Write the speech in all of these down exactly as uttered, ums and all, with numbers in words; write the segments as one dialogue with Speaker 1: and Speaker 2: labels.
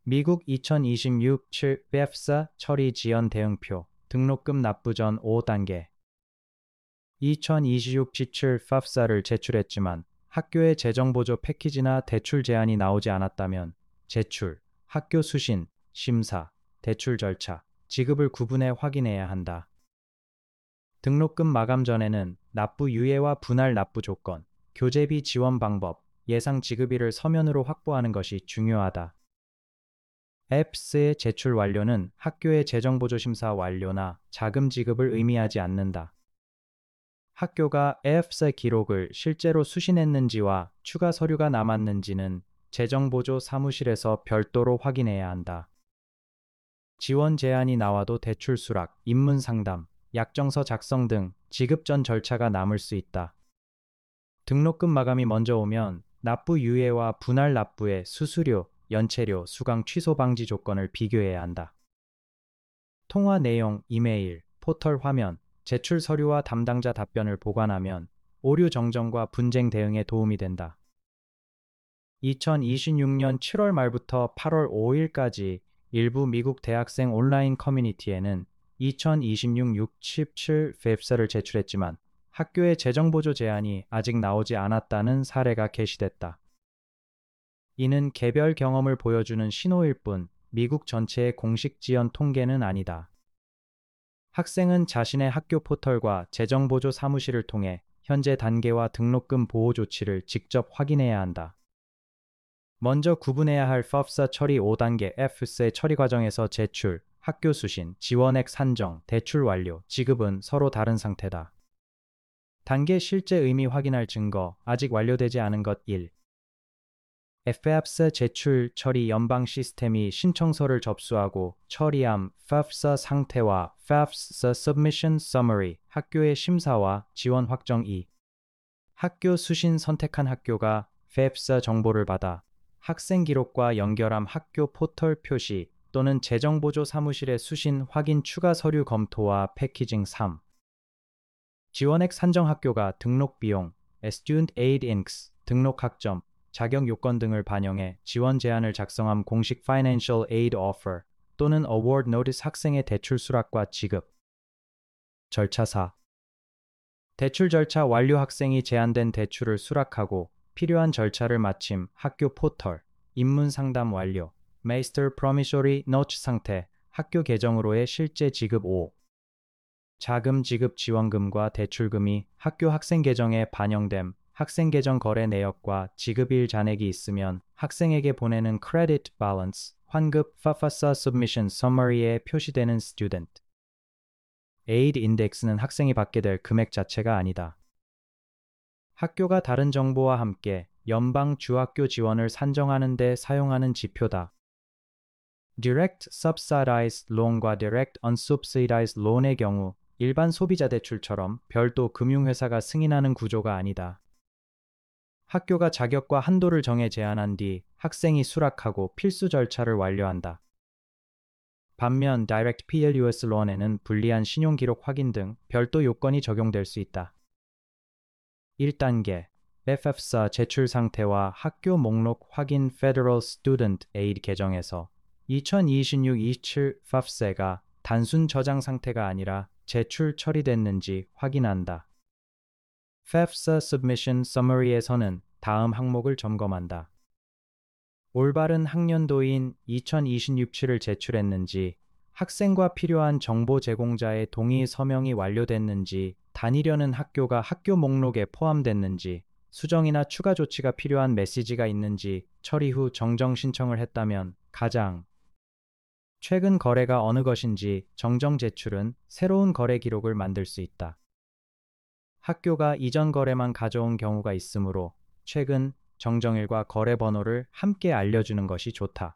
Speaker 1: 미국 이천이십육 칠 에프에스에이 처리 지연 대응표 등록금 납부 전 오 단계 이천이십육 칠 에프에스에이를 제출했지만 학교의 재정보조 패키지나 대출 제한이 나오지 않았다면 제출, 학교 수신, 심사, 대출 절차, 지급을 구분해 확인해야 한다. 등록금 마감 전에는 납부 유예와 분할 납부 조건, 교재비 지원 방법, 예상 지급일을 서면으로 확보하는 것이 중요하다. 에프에스에이의 제출 완료는 학교의 재정보조 심사 완료나 자금 지급을 의미하지 않는다. 학교가 에프에스에이 기록을 실제로 수신했는지와 추가 서류가 남았는지는 재정보조 사무실에서 별도로 확인해야 한다. 지원 제한이 나와도 대출 수락, 입문 상담, 약정서 작성 등 지급 전 절차가 남을 수 있다. 등록금 마감이 먼저 오면 납부 유예와 분할 납부의 수수료, 연체료, 수강 취소 방지 조건을 비교해야 한다. 통화 내용, 이메일, 포털 화면, 제출 서류와 담당자 답변을 보관하면 오류 정정과 분쟁 대응에 도움이 된다. 이천이십육 년 칠월 말부터 팔월 오일까지 일부 미국 대학생 온라인 커뮤니티에는 이천이십육 육십칠 에프에스에이를 제출했지만 학교의 재정보조 제한이 아직 나오지 않았다는 사례가 게시됐다. 이는 개별 경험을 보여주는 신호일 뿐 미국 전체의 공식 지연 통계는 아니다. 학생은 자신의 학교 포털과 재정보조 사무실을 통해 현재 단계와 등록금 보호 조치를 직접 확인해야 한다. 먼저 구분해야 할 에프에스에이 처리 오 단계 에프에스에이 처리 과정에서 제출, 학교 수신, 지원액 산정, 대출 완료, 지급은 서로 다른 상태다. 단계 실제 의미 확인할 증거, 아직 완료되지 않은 것 일. 에프에스에이 제출 처리 연방 시스템이 신청서를 접수하고 처리함 에프에스에이 상태와 에프에스에이 Submission Summary, 학교의 심사와 지원 확정 이. 학교 수신 선택한 학교가 에프에스에이 정보를 받아 학생 기록과 연결함 학교 포털 표시 또는 재정보조 사무실의 수신 확인 추가 서류 검토와 패키징 삼. 지원액 산정 학교가 등록 비용, Student Aid Inks, 등록 학점, 자격 요건 등을 반영해 지원 제안을 작성함 공식 Financial Aid Offer 또는 Award Notice 학생의 대출 수락과 지급. 절차 사. 대출 절차 완료 학생이 제한된 대출을 수락하고 필요한 절차를 마침 학교 포털, 입문 상담 완료, Master Promissory Note 상태, 학교 계정으로의 실제 지급 오. 자금 지급 지원금과 대출금이 학교 학생 계정에 반영됨, 학생 계정 거래 내역과 지급일 잔액이 있으면 학생에게 보내는 Credit Balance, 환급 에프에스에이 Submission Summary에 표시되는 Student Aid Index는 학생이 받게 될 금액 자체가 아니다. 학교가 다른 정보와 함께 연방 주학교 지원을 산정하는 데 사용하는 지표다. Direct Subsidized Loan과 Direct Unsubsidized Loan의 경우 일반 소비자 대출처럼 별도 금융회사가 승인하는 구조가 아니다. 학교가 자격과 한도를 정해 제한한 뒤 학생이 수락하고 필수 절차를 완료한다. 반면 Direct 필러스 Loan에는 불리한 신용기록 확인 등 별도 요건이 적용될 수 있다. 일 단계 에프에스에이 제출 상태와 학교 목록 확인 Federal Student Aid 계정에서 이천이십육 이십칠 에프에스에이가 단순 저장 상태가 아니라 제출 처리됐는지 확인한다. 에프에스에이 Submission Summary에서는 다음 항목을 점검한다. 올바른 학년도인 이천이십육 칠을 제출했는지, 학생과 필요한 정보 제공자의 동의 서명이 완료됐는지, 다니려는 학교가 학교 목록에 포함됐는지, 수정이나 추가 조치가 필요한 메시지가 있는지, 처리 후 정정 신청을 했다면 가장 최근 거래가 어느 것인지 정정 제출은 새로운 거래 기록을 만들 수 있다. 학교가 이전 거래만 가져온 경우가 있으므로 최근 정정일과 거래 번호를 함께 알려주는 것이 좋다.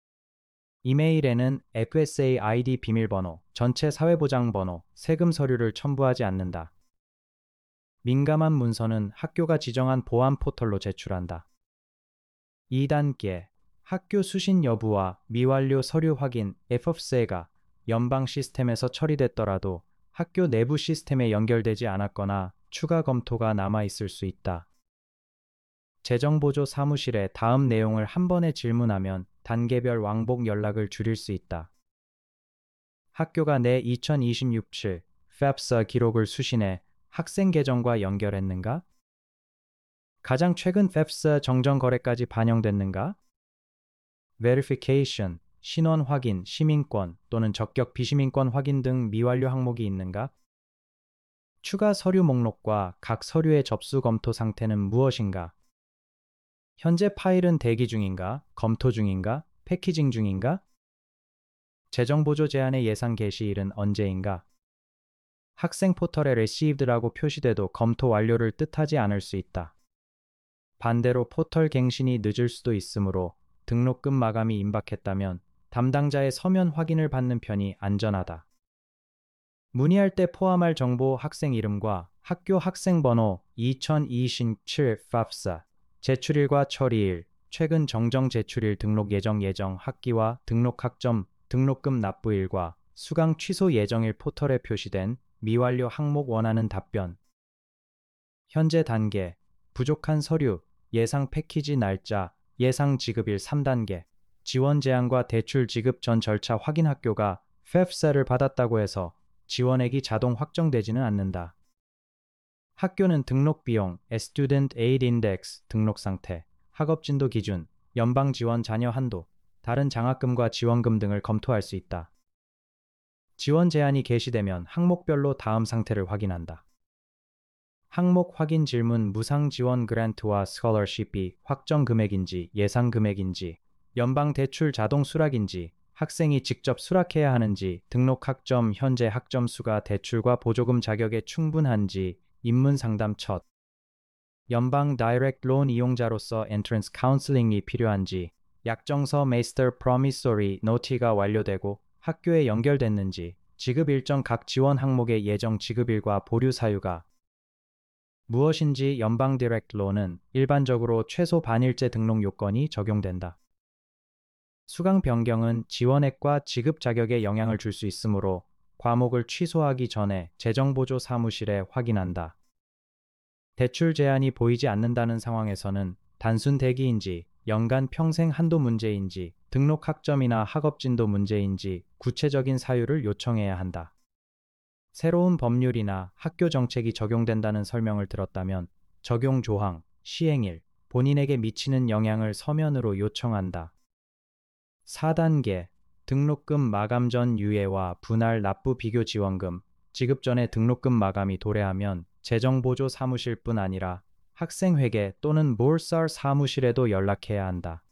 Speaker 1: 이메일에는 에프에스에이 아이디 비밀번호, 전체 사회보장번호, 세금 서류를 첨부하지 않는다. 민감한 문서는 학교가 지정한 보안 포털로 제출한다. 이 단계 학교 수신 여부와 미완료 서류 확인 에프에스에이가 연방 시스템에서 처리됐더라도 학교 내부 시스템에 연결되지 않았거나 추가 검토가 남아있을 수 있다. 재정보조 사무실에 다음 내용을 한 번에 질문하면 단계별 왕복 연락을 줄일 수 있다. 학교가 내 이천이십육 칠 팹사 기록을 수신해 학생 계정과 연결했는가? 가장 최근 팹사 정정 거래까지 반영됐는가? verification, 신원 확인, 시민권 또는 적격 비시민권 확인 등 미완료 항목이 있는가? 추가 서류 목록과 각 서류의 접수 검토 상태는 무엇인가? 현재 파일은 대기 중인가? 검토 중인가? 패키징 중인가? 재정보조 제한의 예상 개시일은 언제인가? 학생 포털에 received라고 표시돼도 검토 완료를 뜻하지 않을 수 있다. 반대로 포털 갱신이 늦을 수도 있으므로 등록금 마감이 임박했다면 담당자의 서면 확인을 받는 편이 안전하다. 문의할 때 포함할 정보 학생 이름과 학교 학생번호 이천이십칠 팹사, 제출일과 처리일, 최근 정정 제출일 등록 예정 예정 학기와 등록 학점, 등록금 납부일과 수강 취소 예정일 포털에 표시된 미완료 항목 원하는 답변. 현재 단계, 부족한 서류, 예상 패키지 날짜, 예상 지급일 삼 단계, 지원 제한과 대출 지급 전 절차 확인 학교가 팹사를 받았다고 해서 지원액이 자동 확정되지는 않는다. 학교는 등록 비용, Student Aid Index 등록 상태, 학업 진도 기준, 연방 지원 자녀 한도, 다른 장학금과 지원금 등을 검토할 수 있다. 지원 제한이 개시되면 항목별로 다음 상태를 확인한다. 항목 확인 질문 무상 지원 그랜트와 스콜러십이 확정 금액인지 예상 금액인지, 연방 대출 자동 수락인지, 학생이 직접 수락해야 하는지, 등록 학점 현재 학점 수가 대출과 보조금 자격에 충분한지, 입문 상담 첫, 연방 다이렉트 론 이용자로서 엔트런스 카운슬링이 필요한지, 약정서 Master Promissory Note가 완료되고 학교에 연결됐는지, 지급 일정 각 지원 항목의 예정 지급일과 보류 사유가 무엇인지. 연방 디렉트 론은 일반적으로 최소 반일제 등록 요건이 적용된다. 수강 변경은 지원액과 지급 자격에 영향을 줄 수 있으므로 과목을 취소하기 전에 재정보조 사무실에 확인한다. 대출 제한이 보이지 않는다는 상황에서는 단순 대기인지, 연간 평생 한도 문제인지, 등록 학점이나 학업 진도 문제인지 구체적인 사유를 요청해야 한다. 새로운 법률이나 학교 정책이 적용된다는 설명을 들었다면 적용 조항, 시행일, 본인에게 미치는 영향을 서면으로 요청한다. 사 단계, 등록금 마감 전 유예와 분할 납부 비교 지원금, 지급 전에 등록금 마감이 도래하면 재정보조 사무실뿐 아니라 학생회계 또는 몰살 사무실에도 연락해야 한다.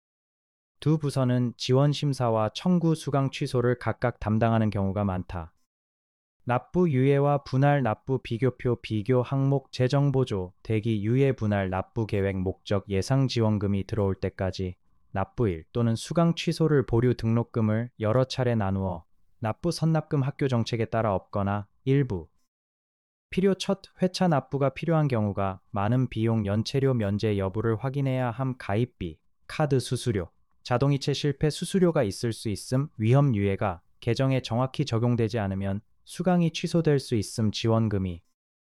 Speaker 1: 두 부서는 지원 심사와 청구 수강 취소를 각각 담당하는 경우가 많다. 납부 유예와 분할 납부 비교표 비교 항목 재정보조 대기 유예 분할 납부 계획 목적 예상 지원금이 들어올 때까지 납부일 또는 수강 취소를 보류 등록금을 여러 차례 나누어 납부 선납금 학교 정책에 따라 없거나 일부 필요 첫 회차 납부가 필요한 경우가 많은 비용 연체료 면제 여부를 확인해야 함 가입비, 카드 수수료, 자동이체 실패 수수료가 있을 수 있음 위험 유예가 계정에 정확히 적용되지 않으면 수강이 취소될 수 있음 지원금이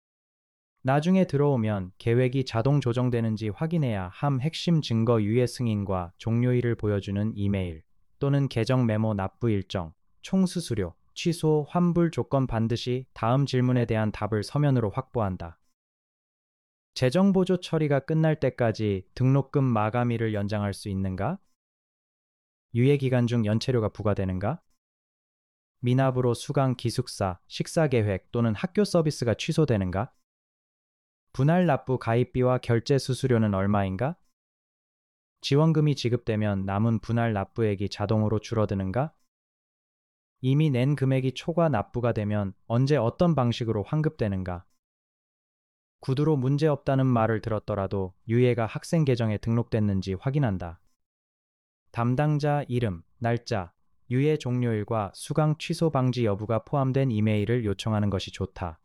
Speaker 1: 나중에 들어오면 계획이 자동 조정되는지 확인해야 함 핵심 증거 유예 승인과 종료일을 보여주는 이메일 또는 계정 메모 납부 일정, 총수수료, 취소, 환불 조건 반드시 다음 질문에 대한 답을 서면으로 확보한다. 재정보조 처리가 끝날 때까지 등록금 마감일을 연장할 수 있는가? 유예 기간 중 연체료가 부과되는가? 미납으로 수강 기숙사, 식사 계획 또는 학교 서비스가 취소되는가? 분할 납부 가입비와 결제 수수료는 얼마인가? 지원금이 지급되면 남은 분할 납부액이 자동으로 줄어드는가? 이미 낸 금액이 초과 납부가 되면 언제 어떤 방식으로 환급되는가? 구두로 문제 없다는 말을 들었더라도 유예가 학생 계정에 등록됐는지 확인한다. 담당자 이름, 날짜, 유예 종료일과 수강 취소 방지 여부가 포함된 이메일을 요청하는 것이 좋다.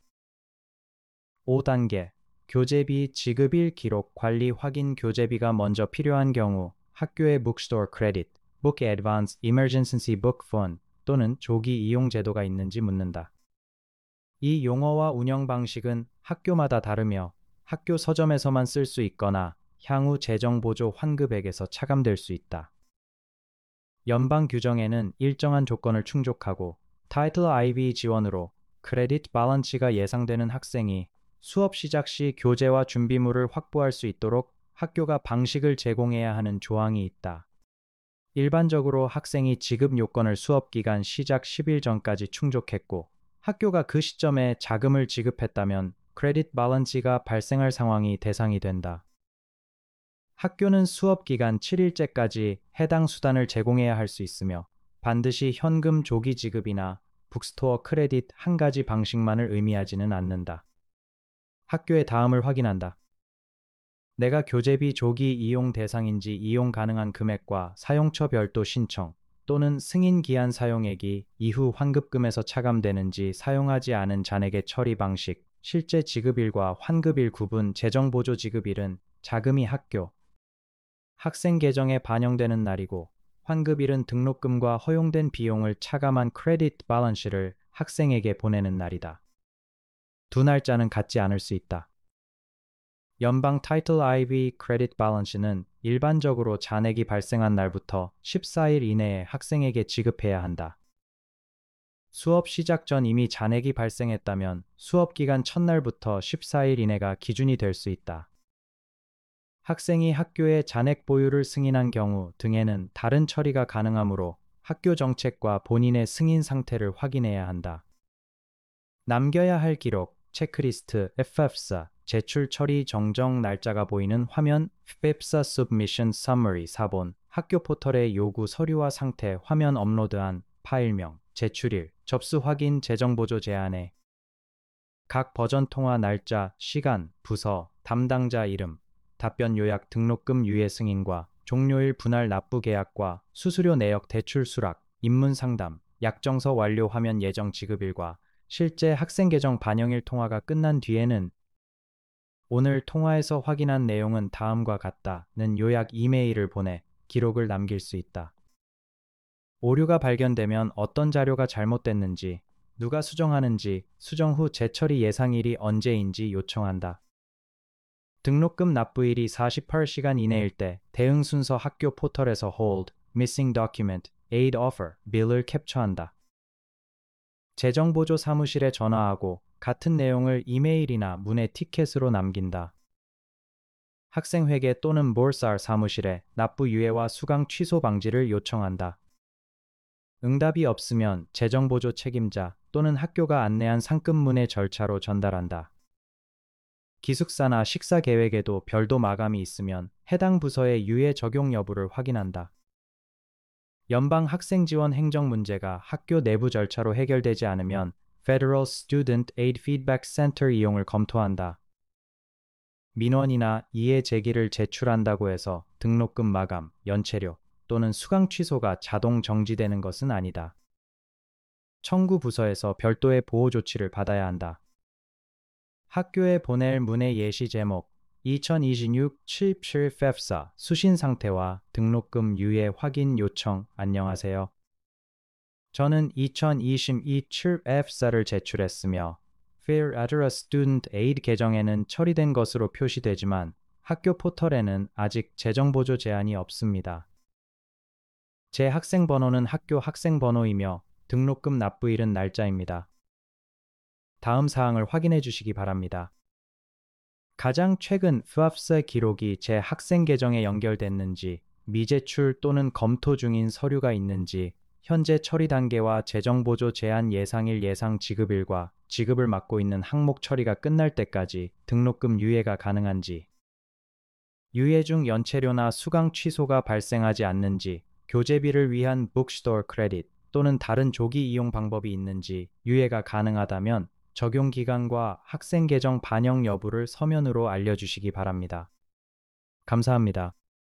Speaker 1: 오 단계, 교재비 지급일 기록 관리 확인 교재비가 먼저 필요한 경우 학교의 Bookstore Credit, Book Advance Emergency Book Fund 또는 조기 이용 제도가 있는지 묻는다. 이 용어와 운영 방식은 학교마다 다르며 학교 서점에서만 쓸 수 있거나 향후 재정보조 환급액에서 차감될 수 있다. 연방 규정에는 일정한 조건을 충족하고 타이틀 아이비 지원으로 크레딧 밸런스가 예상되는 학생이 수업 시작 시 교재와 준비물을 확보할 수 있도록 학교가 방식을 제공해야 하는 조항이 있다. 일반적으로 학생이 지급 요건을 수업 기간 시작 십 일 전까지 충족했고 학교가 그 시점에 자금을 지급했다면 크레딧 밸런스가 발생할 상황이 대상이 된다. 학교는 수업 기간 칠 일째까지 해당 수단을 제공해야 할 수 있으며 반드시 현금 조기 지급이나 북스토어 크레딧 한 가지 방식만을 의미하지는 않는다. 학교의 다음을 확인한다. 내가 교재비 조기 이용 대상인지 이용 가능한 금액과 사용처 별도 신청 또는 승인 기한 사용액이 이후 환급금에서 차감되는지 사용하지 않은 잔액의 처리 방식, 실제 지급일과 환급일 구분, 재정보조 지급일은 자금이 학교, 학생 계정에 반영되는 날이고 환급일은 등록금과 허용된 비용을 차감한 크레딧 밸런스를 학생에게 보내는 날이다. 두 날짜는 같지 않을 수 있다. 연방 타이틀 아이비 크레딧 밸런스는 일반적으로 잔액이 발생한 날부터 십사 일 이내에 학생에게 지급해야 한다. 수업 시작 전 이미 잔액이 발생했다면 수업 기간 첫날부터 십사 일 이내가 기준이 될 수 있다. 학생이 학교에 잔액 보유를 승인한 경우 등에는 다른 처리가 가능하므로 학교 정책과 본인의 승인 상태를 확인해야 한다. 남겨야 할 기록, 체크리스트, 에프에프사, 제출 처리 정정 날짜가 보이는 화면, 에프에프사 Submission Summary 사본, 학교 포털의 요구 서류와 상태, 화면 업로드한, 파일명, 제출일, 접수 확인, 재정보조 제안에 각 버전 통화 날짜, 시간, 부서, 담당자 이름, 답변 요약 등록금 유예 승인과 종료일 분할 납부 계약과 수수료 내역 대출 수락, 입문 상담, 약정서 완료 화면 예정 지급일과 실제 학생 계정 반영일 통화가 끝난 뒤에는 오늘 통화에서 확인한 내용은 다음과 같다는 요약 이메일을 보내 기록을 남길 수 있다. 오류가 발견되면 어떤 자료가 잘못됐는지, 누가 수정하는지, 수정 후 재처리 예상일이 언제인지 요청한다. 등록금 납부일이 사십팔 시간 이내일 때 대응 순서 학교 포털에서 Hold, Missing Document, Aid Offer, Bill을 캡처한다. 재정보조 사무실에 전화하고 같은 내용을 이메일이나 문의 티켓으로 남긴다. 학생회계 또는 몰살 사무실에 납부 유예와 수강 취소 방지를 요청한다. 응답이 없으면 재정보조 책임자 또는 학교가 안내한 상급문의 절차로 전달한다. 기숙사나 식사 계획에도 별도 마감이 있으면 해당 부서의 유예 적용 여부를 확인한다. 연방 학생 지원 행정 문제가 학교 내부 절차로 해결되지 않으면 Federal Student Aid Feedback Center 이용을 검토한다. 민원이나 이해 제기를 제출한다고 해서 등록금 마감, 연체료 또는 수강 취소가 자동 정지되는 것은 아니다. 청구 부서에서 별도의 보호 조치를 받아야 한다. 학교에 보낼 문의 예시 제목 이천이십육 칠십칠 에프에프사 수신 상태와 등록금 유예 확인 요청. 안녕하세요. 저는 이천이십이 칠 에프에프사를 제출했으며 Fair Address Student Aid 계정에는 처리된 것으로 표시되지만 학교 포털에는 아직 재정보조 제한이 없습니다. 제 학생 번호는 학교 학생 번호이며 등록금 납부일은 날짜입니다. 다음 사항을 확인해 주시기 바랍니다. 가장 최근 에프에프사 기록이 제 학생 계정에 연결됐는지, 미제출 또는 검토 중인 서류가 있는지, 현재 처리 단계와 재정보조 제한 예상일 예상 지급일과 지급을 맡고 있는 항목 처리가 끝날 때까지 등록금 유예가 가능한지, 유예 중 연체료나 수강 취소가 발생하지 않는지, 교재비를 위한 북스토어 크레딧 또는 다른 조기 이용 방법이 있는지, 유예가 가능하다면 적용 기간과 학생 계정 반영 여부를 서면으로 알려주시기 바랍니다. 감사합니다.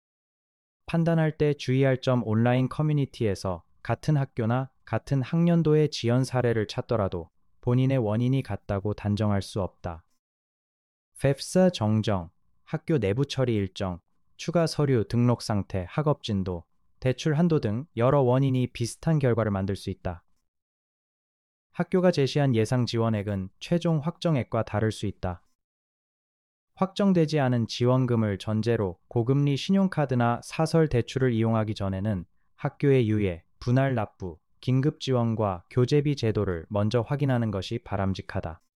Speaker 1: 판단할 때 주의할 점 온라인 커뮤니티에서 같은 학교나 같은 학년도의 지연 사례를 찾더라도 본인의 원인이 같다고 단정할 수 없다. 에프에프사 정정, 학교 내부 처리 일정, 추가 서류 등록 상태, 학업 진도, 대출 한도 등 여러 원인이 비슷한 결과를 만들 수 있다. 학교가 제시한 예상 지원액은 최종 확정액과 다를 수 있다. 확정되지 않은 지원금을 전제로 고금리 신용카드나 사설 대출을 이용하기 전에는 학교의 유예, 분할 납부, 긴급 지원과 교재비 제도를 먼저 확인하는 것이 바람직하다.